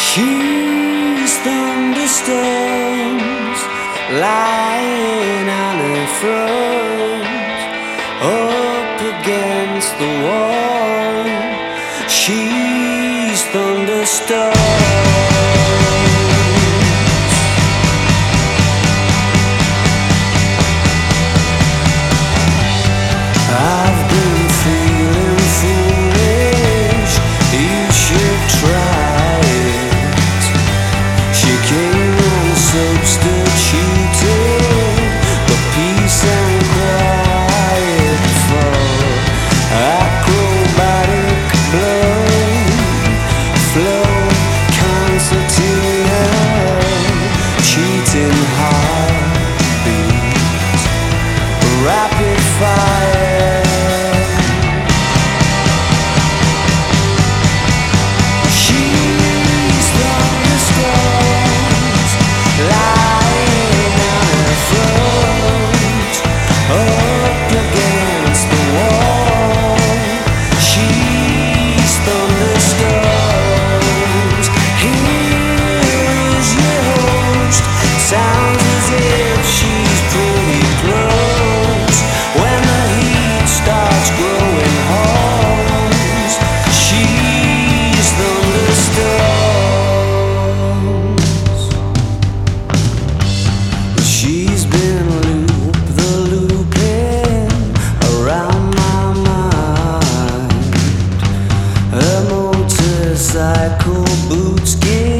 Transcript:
She's thunderstorms lying on her front, up against the wall. She's thunderstorms. I've been feeling foolish. You should try it. She came and substituted the peace and quiet for acrobatic blood flow, concertina, cheating heartbeat, rapid fire. She's thunderstorms lying on her front, up against the wall. She's thunderstorms. Here is your host. Sounds as if she's pretty close. When the heat starts growing holes, she's thunderstorms. She's been looping around my mind. Her motorcycle boots give